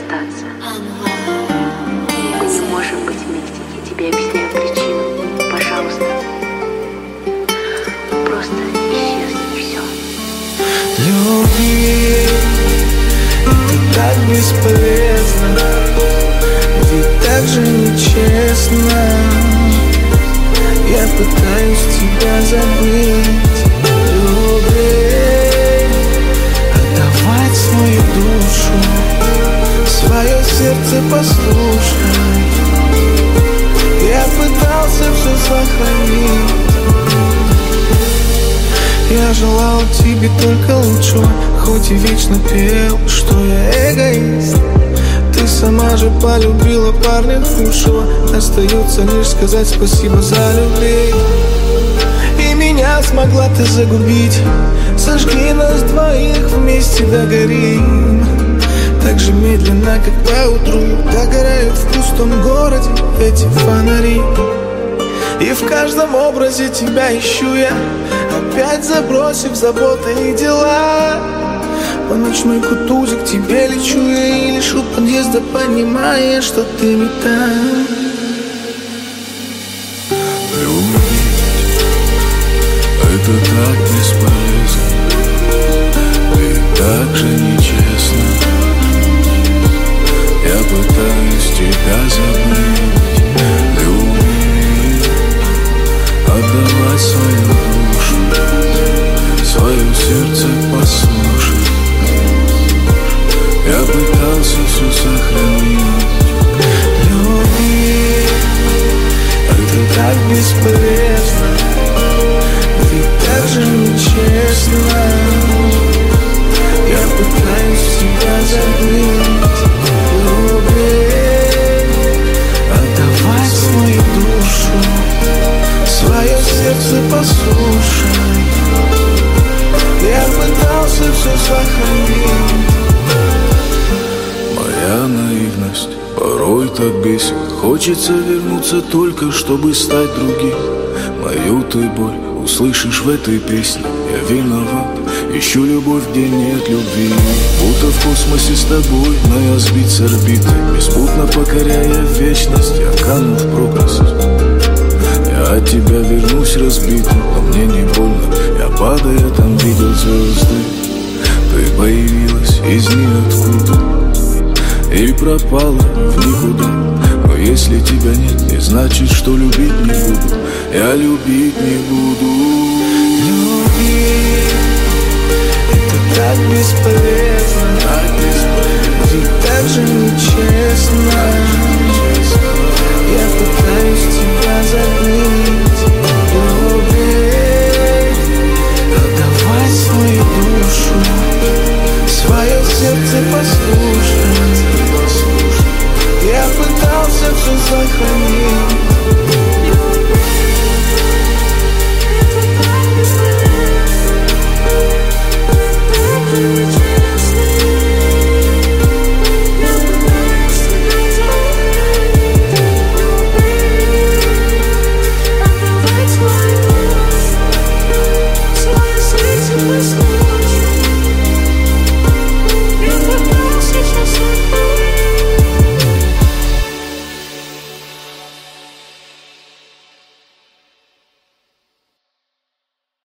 расстаться. Мы не можем быть вместе, я тебе объясняю причину. Пожалуйста, просто исчезни, и все. Любви, это так бесполезно, ведь так же нечестно. Я пытаюсь тебя забыть, любить, отдавать свою душу, свое сердце послушай. Я пытался все сохранить. Я желал тебе только лучшего, хоть и вечно пел, что я эгоист. Ты сама же полюбила парня худшего. Остается лишь сказать спасибо за любви. И меня смогла ты загубить. Сожги нас двоих, вместе догорим. Так же медленно, как поутру догорают в пустом городе эти фонари. И в каждом образе тебя ищу я, опять забросив заботы и дела. По ночной кутузе к тебе лечу я, и лишь у подъезда понимая, что ты не там. Любить — это так бесполезно и так же нечестно. Я пытаюсь тебя забыть, любить, отдавать свою душу, свое сердце послушать. Я пытался все сохранить. Любить — это так бесполезно, ведь так же нечестно. Я пытаюсь тебя забыть, любить, отдавать свою душу, свое сердце послушай. Я пытался все сохранить. Моя наивность порой так бесит. Хочется вернуться только, чтобы стать другим. Мою ты боль услышишь в этой песне. Я виноват, ищу любовь, где нет любви. Будто в космосе с тобой, но я сбит с орбиты. Беспутно покоряя вечность, я кану в пропасть. Я от тебя вернусь разбитым, но мне не больно. Я падая там видел звезды. Ты появилась из ниоткуда и пропала в никуда. Но если тебя нет, не значит, что любить не буду. Я любить не буду. Любить — это так бесполезно, ведь так же нечестно. Я пытаюсь тебя забыть, любить, отдавать свою душу, свое сердце послушать. Я пытался все сохранить.